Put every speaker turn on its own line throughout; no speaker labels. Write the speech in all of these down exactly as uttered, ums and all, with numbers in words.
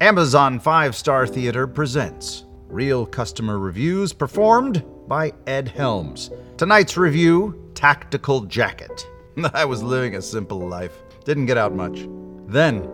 Amazon Five Star Theater presents Real Customer Reviews performed by Ed Helms. Tonight's review, Tactical Jacket. I was living a simple life. Didn't get out much. Then,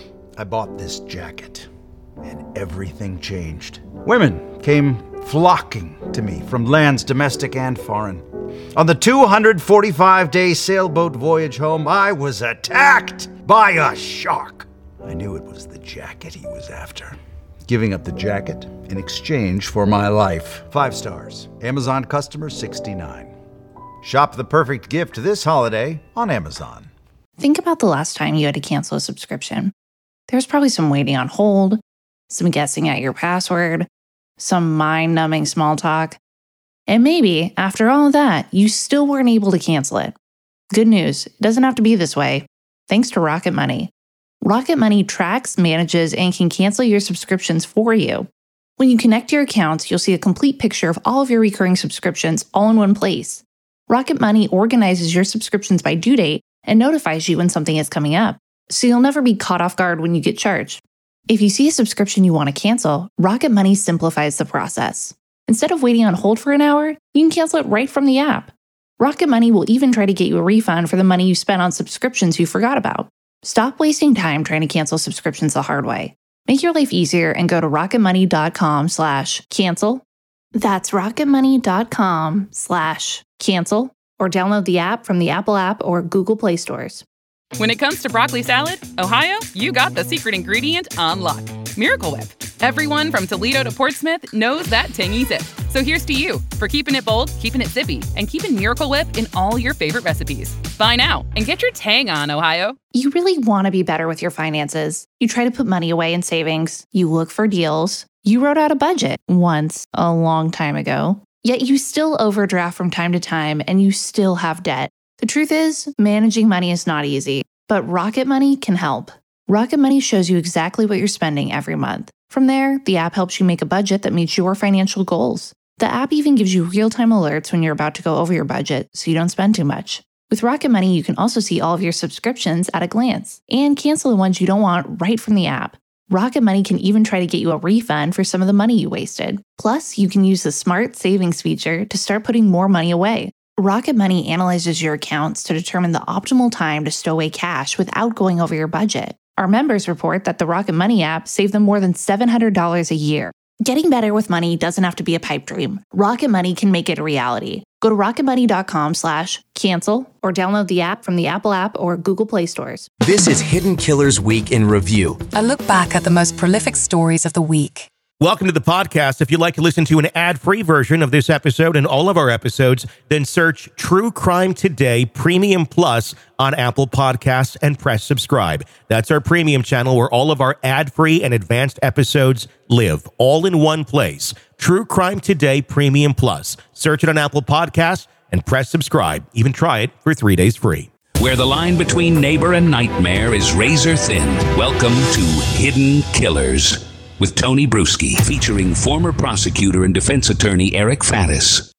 I bought this jacket, and everything changed. Women came flocking to me from lands domestic and foreign. On the two hundred forty-five day sailboat voyage home, I was attacked by a shark. I knew it was the jacket he was after. Giving up the jacket in exchange for my life. Five stars. Amazon customer sixty-nine. Shop the perfect gift this holiday on Amazon.
Think about the last time you had to cancel a subscription. There's probably some waiting on hold, some guessing at your password, some mind-numbing small talk. And maybe, after all of that, you still weren't able to cancel it. Good news, it doesn't have to be this way. Thanks to Rocket Money. Rocket Money tracks, manages, and can cancel your subscriptions for you. When you connect your accounts, you'll see a complete picture of all of your recurring subscriptions all in one place. Rocket Money organizes your subscriptions by due date and notifies you when something is coming up, so you'll never be caught off guard when you get charged. If you see a subscription you want to cancel, Rocket Money simplifies the process. Instead of waiting on hold for an hour, you can cancel it right from the app. Rocket Money will even try to get you a refund for the money you spent on subscriptions you forgot about. Stop wasting time trying to cancel subscriptions the hard way. Make your life easier and go to rocketmoney.com slash cancel. That's rocketmoney.com slash cancel or download the app from the Apple app or Google Play stores.
When it comes to broccoli salad, Ohio, you got the secret ingredient on lock. Miracle Whip. Everyone from Toledo to Portsmouth knows that tangy zip. So here's to you for keeping it bold, keeping it zippy, and keeping Miracle Whip in all your favorite recipes. Buy now and get your tang on, Ohio.
You really want to be better with your finances. You try to put money away in savings. You look for deals. You wrote out a budget once a long time ago. Yet you still overdraft from time to time and you still have debt. The truth is, managing money is not easy, but Rocket Money can help. Rocket Money shows you exactly what you're spending every month. From there, the app helps you make a budget that meets your financial goals. The app even gives you real-time alerts when you're about to go over your budget, so you don't spend too much. With Rocket Money, you can also see all of your subscriptions at a glance and cancel the ones you don't want right from the app. Rocket Money can even try to get you a refund for some of the money you wasted. Plus, you can use the Smart Savings feature to start putting more money away. Rocket Money analyzes your accounts to determine the optimal time to stow away cash without going over your budget. Our members report that the Rocket Money app saved them more than seven hundred dollars a year. Getting better with money doesn't have to be a pipe dream. Rocket Money can make it a reality. Go to rocketmoney.com slash cancel or download the app from the Apple app or Google Play stores.
This is Hidden Killers Week in Review.
A look back at the most prolific stories of the week.
Welcome to the podcast. If you'd like to listen to an ad-free version of this episode and all of our episodes, then search True Crime Today Premium Plus on Apple Podcasts and press subscribe. That's our premium channel where all of our ad-free and advanced episodes live, all in one place. True Crime Today Premium Plus. Search it on Apple Podcasts and press subscribe. Even try it for three days free.
Where the line between neighbor and nightmare is razor thin. Welcome to Hidden Killers with Tony Bruschi, featuring former prosecutor and defense attorney Eric Faddis.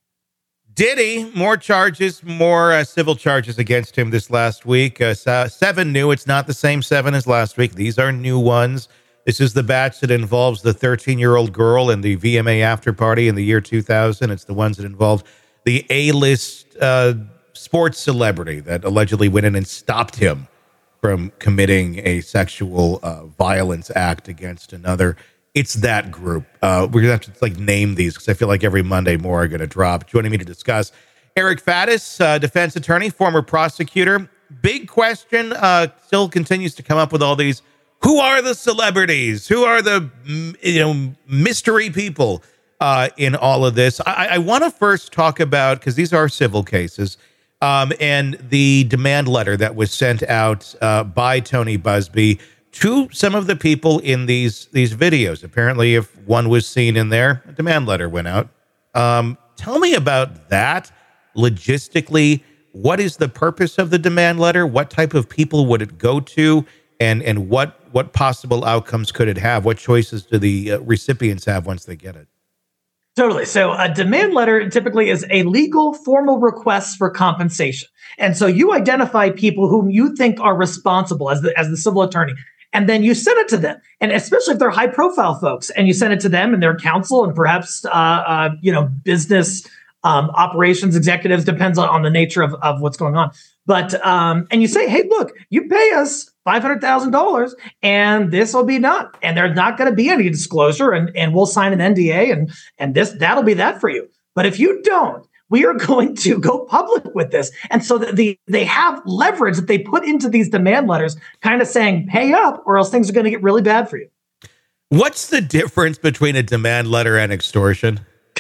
Diddy, more charges, more uh, civil charges against him this last week. Uh, seven new. It's not the same seven as last week. These are new ones. This is the batch that involves the thirteen-year-old girl in the V M A after party in the year two thousand. It's the ones that involved the A-list uh, sports celebrity that allegedly went in and stopped him from committing a sexual uh, violence act against another. It's that group. Uh, we're going to have to like name these because I feel like every Monday more are going to drop. Joining me to discuss, Eric Faddis, uh, defense attorney, former prosecutor. Big question uh, still continues to come up with all these. Who are the celebrities? Who are the you know mystery people uh, in all of this? I, I want to first talk about, because these are civil cases, Um, and the demand letter that was sent out uh, by Tony Buzbee to some of the people in these these videos. Apparently, if one was seen in there, a demand letter went out. Um, tell me about that logistically. What is the purpose of the demand letter? What type of people would it go to? And and what what possible outcomes could it have? What choices do the uh, recipients have once they get it?
Totally. So a demand letter typically is a legal formal request for compensation. And so you identify people whom you think are responsible as the, as the civil attorney. and then you send it to them. And especially if they're high profile folks, and you send it to them and their counsel and perhaps, uh, uh, you know, business um, operations executives, depends on, on the nature of, of what's going on. But, um, and you say, hey, look, you pay us five hundred thousand dollars and this will be done. And there's not going to be any disclosure, and, and we'll sign an N D A, and, and this, that'll be that for you. But if you don't, we are going to go public with this. And so the, the, they have leverage that they put into these demand letters, kind of saying, pay up or else things are going to get really bad for you.
What's the difference between a demand letter and extortion?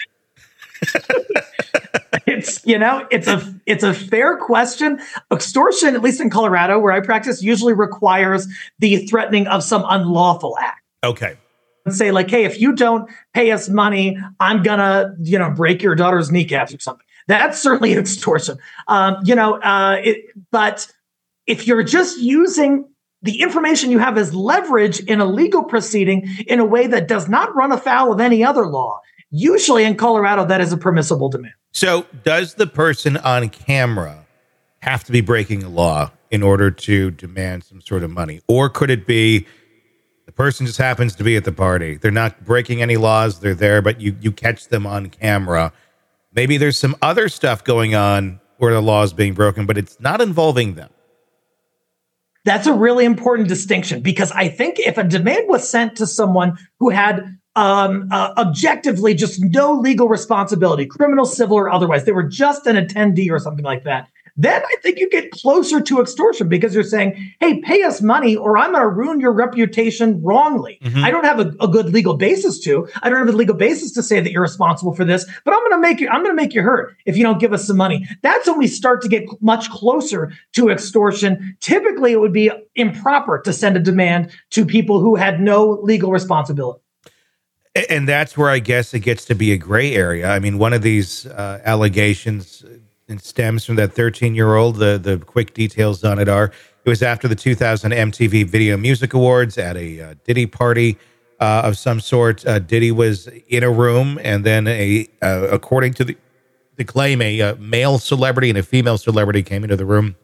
It's, you know, it's a it's a fair question. Extortion, at least in Colorado, where I practice, usually requires the threatening of some unlawful act.
Okay.
Say like, hey, if you don't pay us money, I'm gonna, you know, break your daughter's kneecaps or something. That's certainly extortion. Um, you know, uh, it, but if you're just using the information you have as leverage in a legal proceeding in a way that does not run afoul of any other law, usually in Colorado, that is a permissible demand.
So does the person on camera have to be breaking a law in order to demand some sort of money? Or could it be the person just happens to be at the party? They're not breaking any laws. They're there, but you, you catch them on camera. Maybe there's some other stuff going on where the law is being broken, but it's not involving them.
That's a really important distinction, because I think if a demand was sent to someone who had um, uh, objectively just no legal responsibility, criminal, civil, or otherwise, they were just an attendee or something like that, then I think you get closer to extortion, because you're saying, hey, pay us money or I'm going to ruin your reputation wrongly. Mm-hmm. I don't have a, a good legal basis to. I don't have a legal basis to say that you're responsible for this, but I'm going to make you, I'm going to make you hurt if you don't give us some money. That's when we start to get much closer to extortion. Typically, it would be improper to send a demand to people who had no legal responsibility.
And that's where I guess it gets to be a gray area. I mean, one of these uh, allegations it stems from that thirteen-year-old. The the quick details on it are, it was after the two thousand M T V Video Music Awards at a uh, Diddy party uh, of some sort. Uh, Diddy was in a room, and then a uh, according to the, the claim, a uh, male celebrity and a female celebrity came into the room.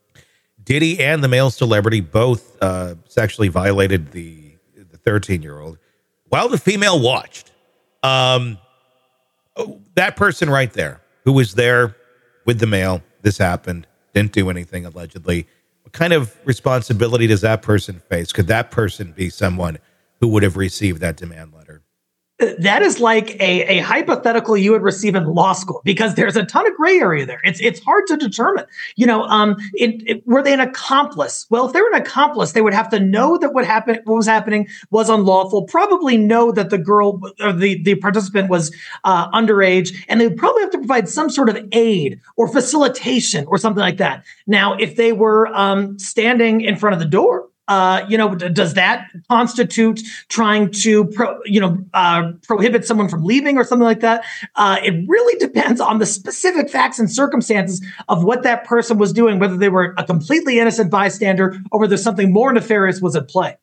Diddy and the male celebrity both uh, sexually violated the the thirteen-year-old while the female watched. Um, oh, that person right there, who was there with the male, this happened, didn't do anything allegedly. What kind of responsibility does that person face? Could that person be someone who would have received that demand letter?
That is like a, a hypothetical you would receive in law school, because there's a ton of gray area there. It's it's hard to determine. You know, um, it, it, were they an accomplice? Well, if they were an accomplice, they would have to know that what happened, what was happening, was unlawful. Probably know that the girl or the the participant was uh, underage, and they would probably have to provide some sort of aid or facilitation or something like that. Now, if they were um, standing in front of the door, Uh, you know, does that constitute trying to, pro, you know, uh, prohibit someone from leaving or something like that? Uh, it really depends on the specific facts and circumstances of what that person was doing, whether they were a completely innocent bystander or whether something more nefarious was at play.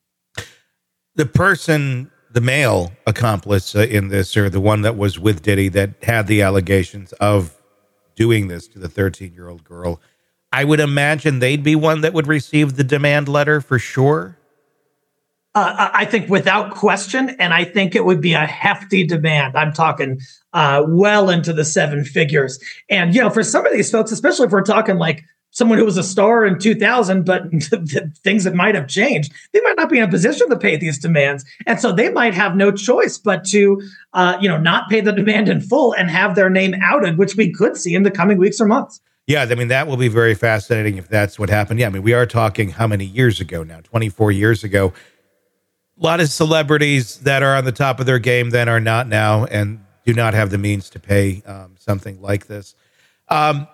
The person, the male accomplice uh, in this, or the one that was with Diddy that had the allegations of doing this to the thirteen-year-old girl, I would imagine they'd be one that would receive the demand letter for sure.
Uh, I think without question, and I think it would be a hefty demand. I'm talking uh, well into the seven figures. And, you know, for some of these folks, especially if we're talking like someone who was a star in two thousand, but things that might have changed, they might not be in a position to pay these demands. And so they might have no choice but to, uh, you know, not pay the demand in full and have their name outed, which we could see in the coming weeks or months.
Yeah, I mean, that will be very fascinating if that's what happened. Yeah, I mean, we are talking how many years ago now? twenty-four years ago. A lot of celebrities that are on the top of their game then are not now and do not have the means to pay um, something like this. Um,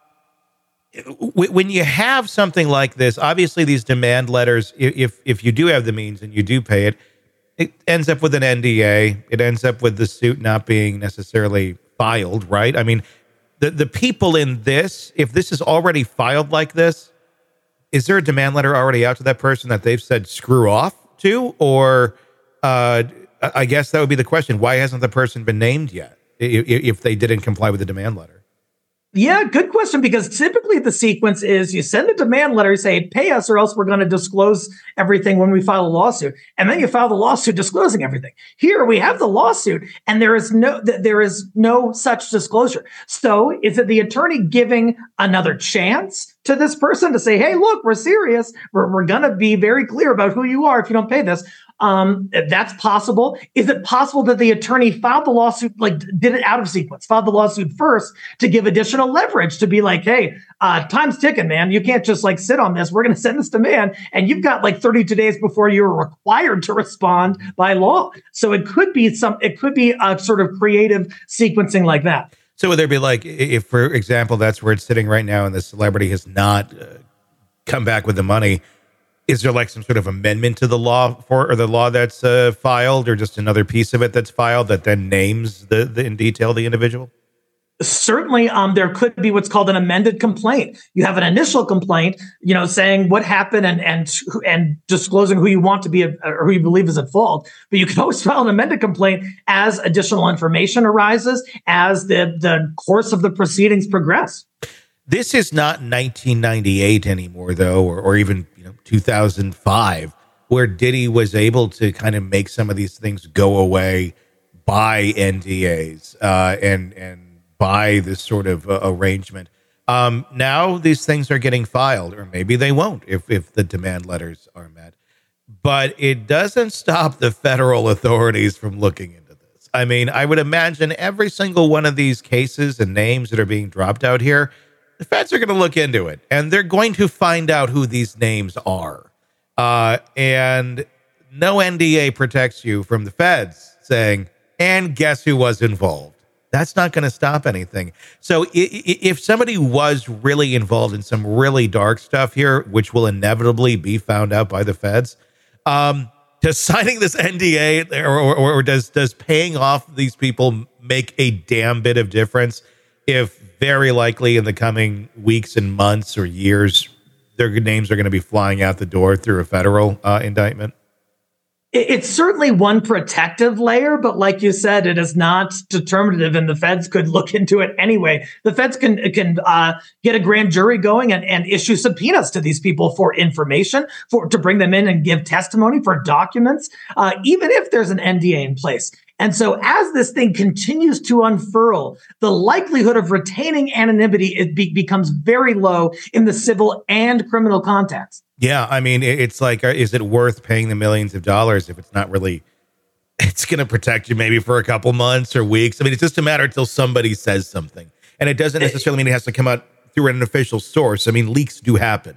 w- when you have something like this, obviously these demand letters, if if you do have the means and you do pay it, it ends up with an N D A. It ends up with the suit not being necessarily filed, right? I mean, The the people in this, if this is already filed like this, is there a demand letter already out to that person that they've said screw off to? Or uh, I guess that would be the question. Why hasn't the person been named yet if, if they didn't comply with the demand letter?
Yeah, good question, because typically the sequence is you send a demand letter, you say, pay us or else we're going to disclose everything when we file a lawsuit. And then you file the lawsuit disclosing everything. Here we have the lawsuit and there is no there is no such disclosure. So is it the attorney giving another chance to this person to say, hey, look, we're serious. We're, we're going to be very clear about who you are if you don't pay this. Um, that's possible. Is it possible that the attorney filed the lawsuit, like did it out of sequence, filed the lawsuit first to give additional leverage to be like, hey, uh, time's ticking, man. You can't just like sit on this. We're going to send this demand. And you've got like thirty-two days before you're required to respond by law. So it could be some, it could be a sort of creative sequencing like that.
So would there be like, if, for example, that's where it's sitting right now and the celebrity has not uh, come back with the money, is there like some sort of amendment to the law for, or the law that's uh, filed, or just another piece of it that's filed that then names the, the in detail the individual?
Certainly, um, there could be what's called an amended complaint. You have an initial complaint, you know, saying what happened and and and disclosing who you want to be a, or who you believe is at fault. But you can always file an amended complaint as additional information arises, as the the course of the proceedings progress.
This is not nineteen ninety-eight anymore, though, or, or even you know two thousand five, where Diddy was able to kind of make some of these things go away by N D As uh, and and by this sort of uh, arrangement. Um, now these things are getting filed, or maybe they won't if if the demand letters are met. But it doesn't stop the federal authorities from looking into this. I mean, I would imagine every single one of these cases and names that are being dropped out here, the feds are going to look into it, and they're going to find out who these names are. Uh, and no N D A protects you from the feds saying, and guess who was involved? That's not going to stop anything. So if somebody was really involved in some really dark stuff here, which will inevitably be found out by the feds, um, does signing this N D A or, or, or does does paying off these people make a damn bit of difference if very likely in the coming weeks and months or years, their names are going to be flying out the door through a federal uh, indictment?
It's certainly one protective layer, but like you said, it is not determinative, and the feds could look into it anyway. The feds can can uh, get a grand jury going and, and issue subpoenas to these people for information, for to bring them in and give testimony for documents, uh, even if there's an N D A in place. And so as this thing continues to unfurl, the likelihood of retaining anonymity it be- becomes very low in the civil and criminal context.
Yeah, I mean, it's like, is it worth paying the millions of dollars if it's not really, it's going to protect you maybe for a couple months or weeks? I mean, it's just a matter until somebody says something. And it doesn't necessarily mean it has to come out through an official source. I mean, leaks do happen.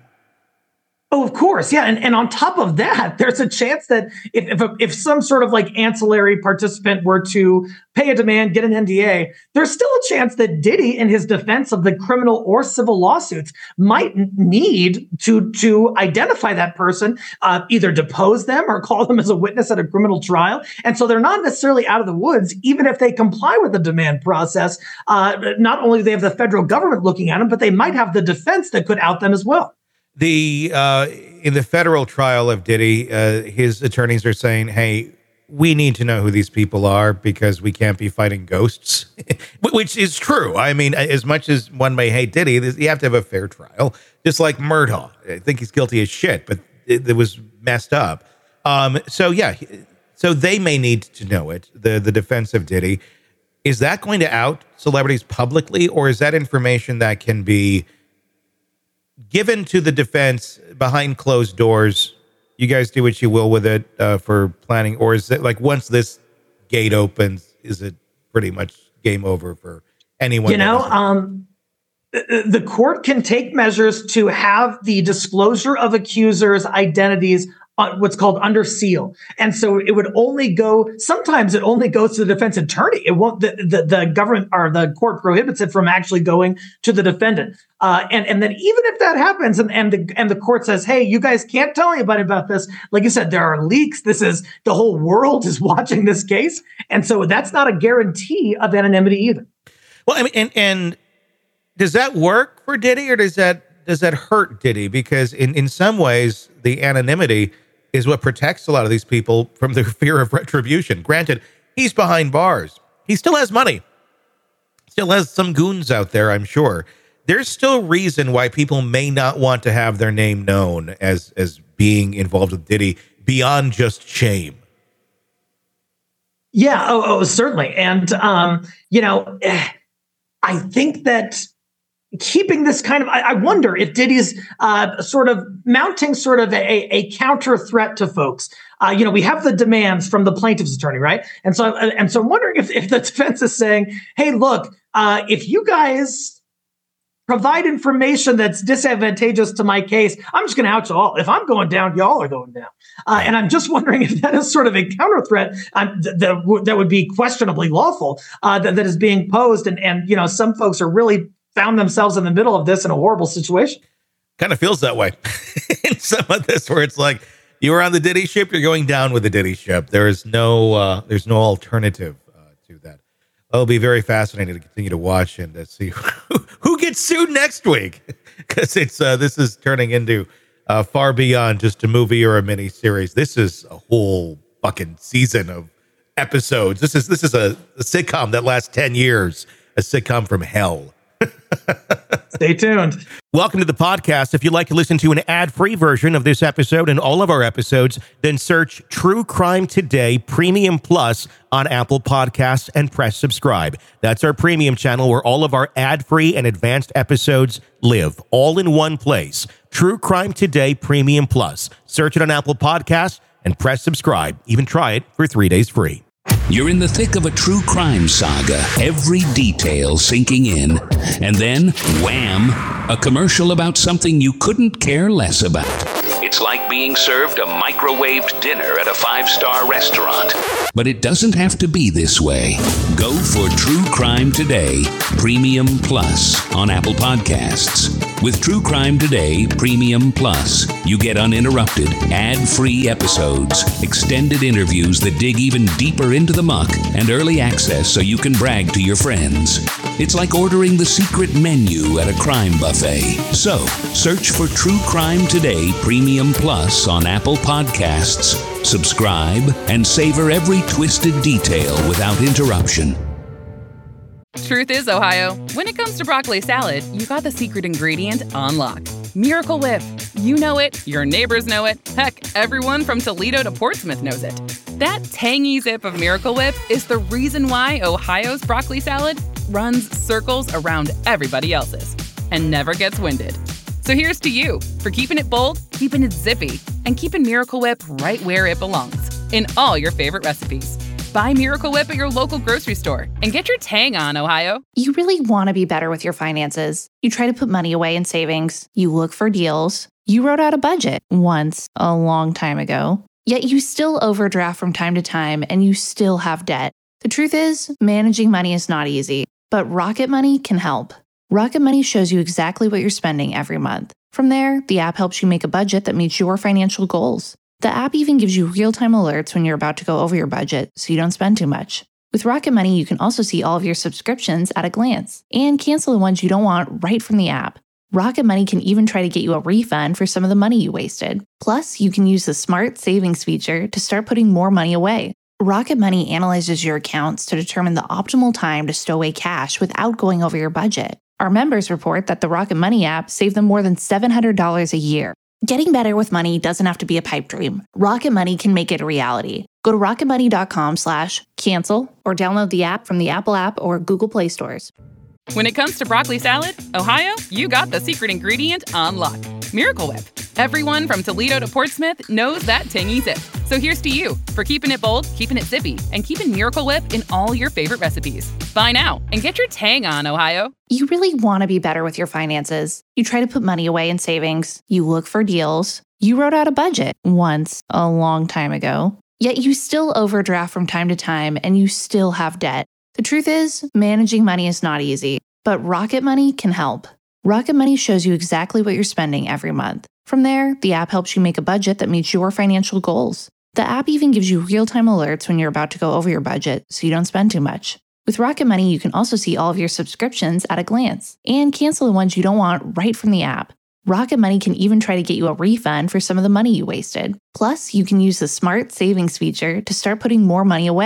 Oh, of course. Yeah. And, and on top of that, there's a chance that if if, a, if some sort of like ancillary participant were to pay a demand, get an N D A, there's still a chance that Diddy, in his defense of the criminal or civil lawsuits, might need to, to identify that person, uh, either depose them or call them as a witness at a criminal trial. And so they're not necessarily out of the woods, even if they comply with the demand process. Uh, not only do they have the federal government looking at them, but they might have the defense that could out them as well.
The uh, in the federal trial of Diddy, uh, his attorneys are saying, hey, we need to know who these people are because we can't be fighting ghosts, which is true. I mean, as much as one may hate Diddy, you have to have a fair trial, just like Murdaugh. I think he's guilty as shit, but it, it was messed up. Um, so, yeah, so they may need to know it, the, the defense of Diddy. Is that going to out celebrities publicly, or is that information that can be given to the defense behind closed doors? You guys do what you will with it uh, for planning, or is it like once this gate opens, is it pretty much game over for anyone?
You know, um, the, the court can take measures to have the disclosure of accusers' identities Uh, what's called under seal. And so it would only go, sometimes it only goes to the defense attorney. It won't, the, the, the government or the court prohibits it from actually going to the defendant. Uh, and, and then even if that happens and, and the, and the court says, hey, you guys can't tell anybody about this. Like you said, there are leaks. This is, the whole world is watching this case. And so that's not a guarantee of anonymity either.
Well, I mean, and, and does that work for Diddy, or does that, does that hurt Diddy? Because in, in some ways, the anonymity is what protects a lot of these people from the fear of retribution. Granted, he's behind bars. He still has money. still has some goons out there, I'm sure. There's still reason why people may not want to have their name known as as being involved with Diddy beyond just shame.
Yeah, oh, oh certainly. And, um, you know, I think that keeping this kind of, I, I wonder if Diddy's uh, sort of mounting sort of a, a counter threat to folks. Uh, you know, we have the demands from the plaintiff's attorney, right? And so, and so I'm wondering if, if the defense is saying, hey, look, uh, if you guys provide information that's disadvantageous to my case, I'm just going to out you all. If I'm going down, y'all are going down. Uh, and I'm just wondering if that is sort of a counter threat um, th- that, w- that would be questionably lawful uh, that, that is being posed. And, and, you know, some folks are really found themselves in the middle of this in a horrible situation.
Kind of feels that way in some of this, where it's like, you were on the Diddy ship, you're going down with the Diddy ship. There is no, uh, there's no alternative uh, to that. It'll be very fascinating to continue to watch and to see who, who gets sued next week, because it's uh, this is turning into uh, far beyond just a movie or a mini series. This is a whole fucking season of episodes. This is this is a, a sitcom that lasts ten years, a sitcom from hell.
Stay tuned.
Welcome to the podcast. If you'd like to listen to an ad-free version of this episode and all of our episodes, then search True Crime Today Premium Plus on Apple Podcasts and press subscribe. That's our premium channel where all of our ad-free and advanced episodes live, all in one place. True Crime Today Premium Plus. Search it on Apple Podcasts and press subscribe. Even try it for three days free.
You're in the thick of a true crime saga, every detail sinking in, and then, wham, a commercial about something you couldn't care less about. It's like being served a microwaved dinner at a five-star restaurant. But it doesn't have to be this way. Go for True Crime Today Premium Plus on Apple Podcasts. With True Crime Today Premium Plus, you get uninterrupted, ad-free episodes, extended interviews that dig even deeper into the muck, and early access so you can brag to your friends. It's like ordering the secret menu at a crime buffet. So, search for True Crime Today Premium Plus on Apple Podcasts, subscribe, and savor every twisted detail without interruption.
Truth is, Ohio, when it comes to broccoli salad, you got the secret ingredient on lock. Miracle Whip. You know it, your neighbors know it, heck, everyone from Toledo to Portsmouth knows it. That tangy zip of Miracle Whip is the reason why Ohio's broccoli salad runs circles around everybody else's and never gets winded. So here's to you for keeping it bold, keeping it zippy, and keeping Miracle Whip right where it belongs, in all your favorite recipes. Buy Miracle Whip at your local grocery store and get your tang on, Ohio.
You really want to be better with your finances. You try to put money away in savings. You look for deals. You wrote out a budget once a long time ago. Yet you still overdraft from time to time and you still have debt. The truth is, managing money is not easy, but Rocket Money can help. Rocket Money shows you exactly what you're spending every month. From there, the app helps you make a budget that meets your financial goals. The app even gives you real-time alerts when you're about to go over your budget, so you don't spend too much. With Rocket Money, you can also see all of your subscriptions at a glance and cancel the ones you don't want right from the app. Rocket Money can even try to get you a refund for some of the money you wasted. Plus, you can use the Smart Savings feature to start putting more money away. Rocket Money analyzes your accounts to determine the optimal time to stow away cash without going over your budget. Our members report that the Rocket Money app saved them more than seven hundred dollars a year. Getting better with money doesn't have to be a pipe dream. Rocket Money can make it a reality. Go to rocketmoney.com slash cancel or download the app from the Apple app or Google Play stores.
When it comes to broccoli salad, Ohio, you got the secret ingredient on lock. Miracle Whip. Everyone from Toledo to Portsmouth knows that tangy zip. So here's to you for keeping it bold, keeping it zippy, and keeping Miracle Whip in all your favorite recipes. Buy now and get your tang on, Ohio.
You really want to be better with your finances. You try to put money away in savings. You look for deals. You wrote out a budget once a long time ago. Yet you still overdraft from time to time and you still have debt. The truth is, managing money is not easy, but Rocket Money can help. Rocket Money shows you exactly what you're spending every month. From there, the app helps you make a budget that meets your financial goals. The app even gives you real-time alerts when you're about to go over your budget, so you don't spend too much. With Rocket Money, you can also see all of your subscriptions at a glance and cancel the ones you don't want right from the app. Rocket Money can even try to get you a refund for some of the money you wasted. Plus, you can use the Smart Savings feature to start putting more money away.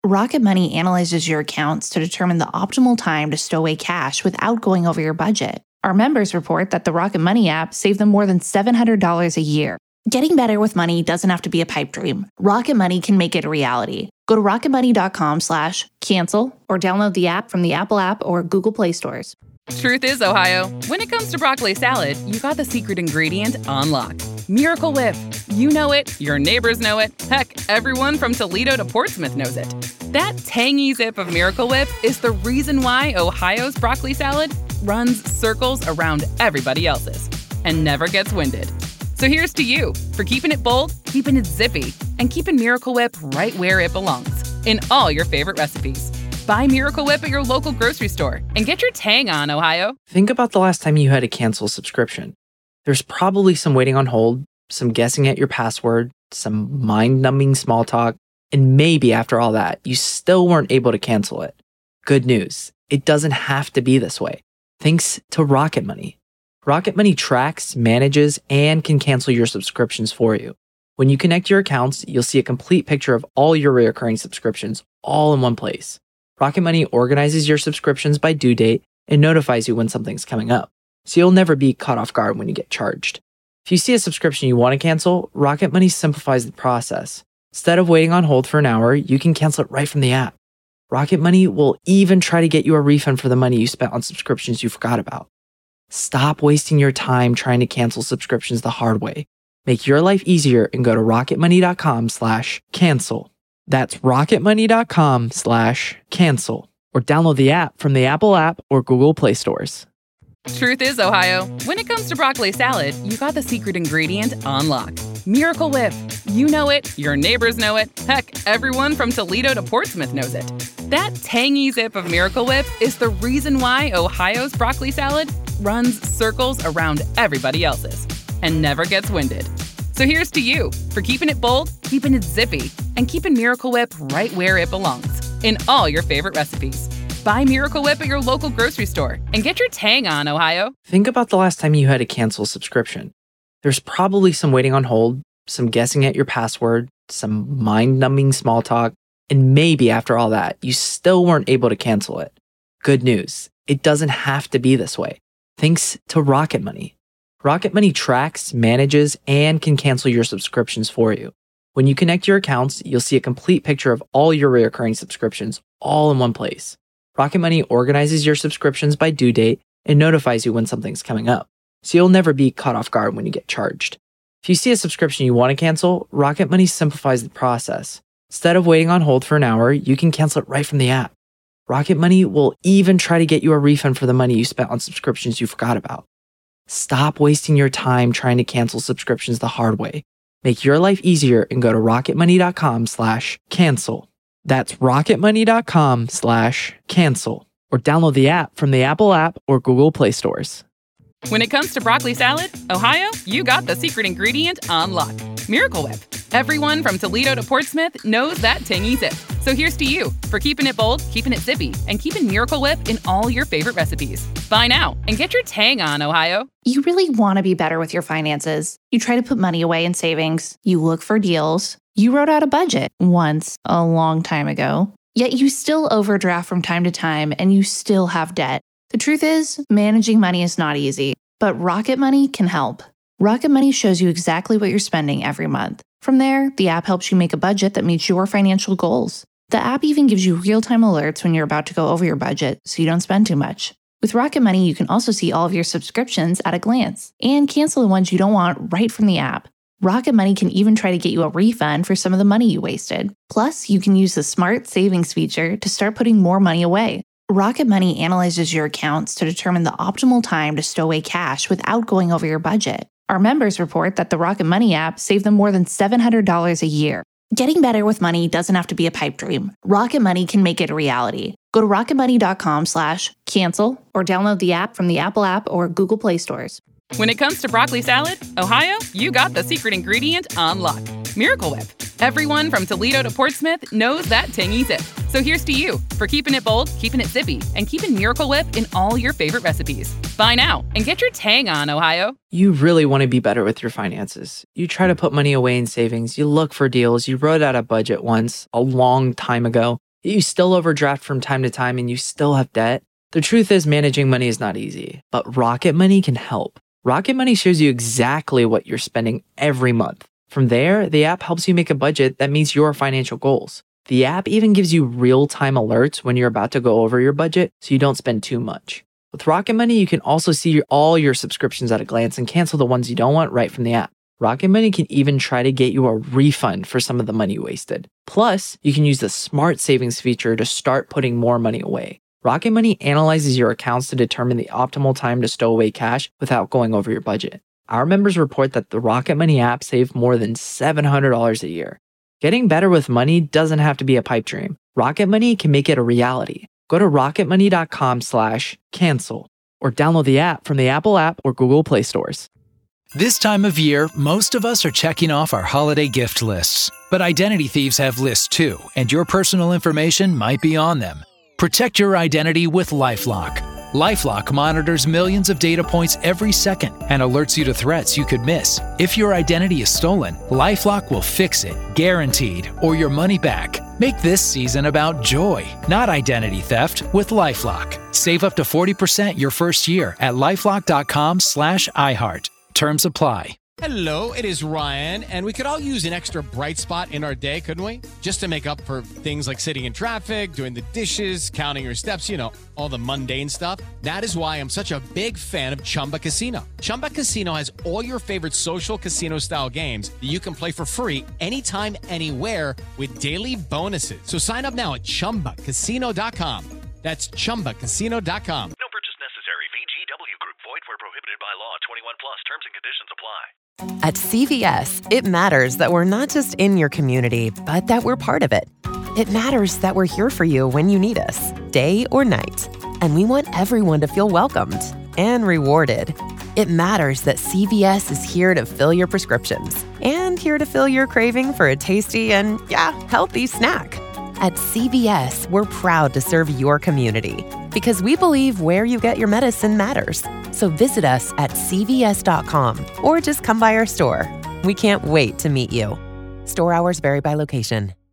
Rocket Money analyzes your accounts to determine the optimal time to stow away cash without going over your budget. Our members report that the Rocket Money app saved them more than seven hundred dollars a year. Getting better with money doesn't have to be a pipe dream. Rocket Money can make it a reality. Go to rocketmoney.com slash cancel or download the app from the Apple app or Google Play stores.
Truth is, Ohio, when it comes to broccoli salad, you got the secret ingredient on lock. Miracle Whip. You know it, your neighbors know it, heck, everyone from Toledo to Portsmouth knows it. That tangy zip of Miracle Whip is the reason why Ohio's broccoli salad runs circles around everybody else's and never gets winded. So here's to you for keeping it bold, keeping it zippy, and keeping Miracle Whip right where it belongs, in all your favorite recipes. Buy Miracle Whip at your local grocery store and get your tang on, Ohio.
Think about the last time you had to cancel a subscription. There's probably some waiting on hold, some guessing at your password, some mind-numbing small talk, and maybe after all that, you still weren't able to cancel it. Good news, it doesn't have to be this way. Thanks to Rocket Money. Rocket Money tracks, manages, and can cancel your subscriptions for you. When you connect your accounts, you'll see a complete picture of all your recurring subscriptions all in one place. Rocket Money organizes your subscriptions by due date and notifies you when something's coming up, so you'll never be caught off guard when you get charged. If you see a subscription you want to cancel, Rocket Money simplifies the process. Instead of waiting on hold for an hour, you can cancel it right from the app. Rocket Money will even try to get you a refund for the money you spent on subscriptions you forgot about. Stop wasting your time trying to cancel subscriptions the hard way. Make your life easier and go to rocketmoney.com slash cancel. That's rocketmoney.com slash cancel. Or download the app from the Apple app or Google Play stores.
Truth is, Ohio, when it comes to broccoli salad, you got the secret ingredient on lock. Miracle Whip. You know it, your neighbors know it, heck, everyone from Toledo to Portsmouth knows it. That tangy zip of Miracle Whip is the reason why Ohio's broccoli salad runs circles around everybody else's and never gets winded. So here's to you for keeping it bold, keeping it zippy, and keeping Miracle Whip right where it belongs, in all your favorite recipes. Buy Miracle Whip at your local grocery store and get your tang on, Ohio.
Think about the last time you had to cancel a subscription. There's probably some waiting on hold, some guessing at your password, some mind-numbing small talk, and maybe after all that, you still weren't able to cancel it. Good news, it doesn't have to be this way. Thanks to Rocket Money. Rocket Money tracks, manages, and can cancel your subscriptions for you. When you connect your accounts, you'll see a complete picture of all your recurring subscriptions all in one place. Rocket Money organizes your subscriptions by due date and notifies you when something's coming up, so you'll never be caught off guard when you get charged. If you see a subscription you want to cancel, Rocket Money simplifies the process. Instead of waiting on hold for an hour, you can cancel it right from the app. Rocket Money will even try to get you a refund for the money you spent on subscriptions you forgot about. Stop wasting your time trying to cancel subscriptions the hard way. Make your life easier and go to rocketmoney.com slash cancel. That's rocketmoney.com slash cancel. Or download the app from the Apple app or Google Play stores.
When it comes to broccoli salad, Ohio, you got the secret ingredient on lock. Miracle Whip. Everyone from Toledo to Portsmouth knows that tangy zip. So here's to you for keeping it bold, keeping it zippy, and keeping Miracle Whip in all your favorite recipes. Buy now and get your tang on, Ohio.
You really want to be better with your finances. You try to put money away in savings. You look for deals. You wrote out a budget once a long time ago. Yet you still overdraft from time to time and you still have debt. The truth is, managing money is not easy, but Rocket Money can help. Rocket Money shows you exactly what you're spending every month. From there, the app helps you make a budget that meets your financial goals. The app even gives you real-time alerts when you're about to go over your budget so you don't spend too much. With Rocket Money, you can also see all of your subscriptions at a glance and cancel the ones you don't want right from the app. Rocket Money can even try to get you a refund for some of the money you wasted. Plus, you can use the Smart Savings feature to start putting more money away. Rocket Money analyzes your accounts to determine the optimal time to stow away cash without going over your budget. Our members report that the Rocket Money app saved them more than seven hundred dollars a year. Getting better with money doesn't have to be a pipe dream. Rocket Money can make it a reality. Go to rocketmoney.com slash cancel or download the app from the Apple app or Google Play stores.
When it comes to broccoli salad, Ohio, you got the secret ingredient on lock. Miracle Whip. Everyone from Toledo to Portsmouth knows that tangy zip. So here's to you for keeping it bold, keeping it zippy, and keeping Miracle Whip in all your favorite recipes. Buy now and get your tang on, Ohio.
You really want to be better with your finances. You try to put money away in savings. You look for deals. You wrote out a budget once a long time ago. You still overdraft from time to time and you still have debt. The truth is, managing money is not easy, but Rocket Money can help. Rocket Money shows you exactly what you're spending every month. From there, the app helps you make a budget that meets your financial goals. The app even gives you real-time alerts when you're about to go over your budget so you don't spend too much. With Rocket Money, you can also see all your subscriptions at a glance and cancel the ones you don't want right from the app. Rocket Money can even try to get you a refund for some of the money you wasted. Plus, you can use the Smart Savings feature to start putting more money away. Rocket Money analyzes your accounts to determine the optimal time to stow away cash without going over your budget. Our members report that the Rocket Money app saved more than seven hundred dollars a year. Getting better with money doesn't have to be a pipe dream. Rocket Money can make it a reality. Go to rocketmoney.com slash cancel or download the app from the Apple app or Google Play stores.
This time of year, most of us are checking off our holiday gift lists. But identity thieves have lists too, and your personal information might be on them. Protect your identity with LifeLock. LifeLock monitors millions of data points every second and alerts you to threats you could miss. If your identity is stolen, LifeLock will fix it, guaranteed, or your money back. Make this season about joy, not identity theft, with LifeLock. Save up to forty percent your first year at LifeLock.com slash iHeart. Terms apply.
Hello, it is Ryan, and we could all use an extra bright spot in our day, couldn't we? Just to make up for things like sitting in traffic, doing the dishes, counting your steps, you know, all the mundane stuff. That is why I'm such a big fan of Chumba Casino. Chumba Casino has all your favorite social casino-style games that you can play for free anytime, anywhere with daily bonuses. So sign up now at chumba casino dot com. That's chumba casino dot com.
No purchase necessary. V G W Group. Void where prohibited by law. twenty-one plus. Terms and conditions apply.
At C V S, it matters that we're not just in your community, but that we're part of it. It matters that we're here for you when you need us, day or night. And we want everyone to feel welcomed and rewarded. It matters that C V S is here to fill your prescriptions and here to fill your craving for a tasty and, yeah, healthy snack. At C V S, we're proud to serve your community because we believe where you get your medicine matters. So visit us at C V S dot com or just come by our store. We can't wait to meet you. Store hours vary by location.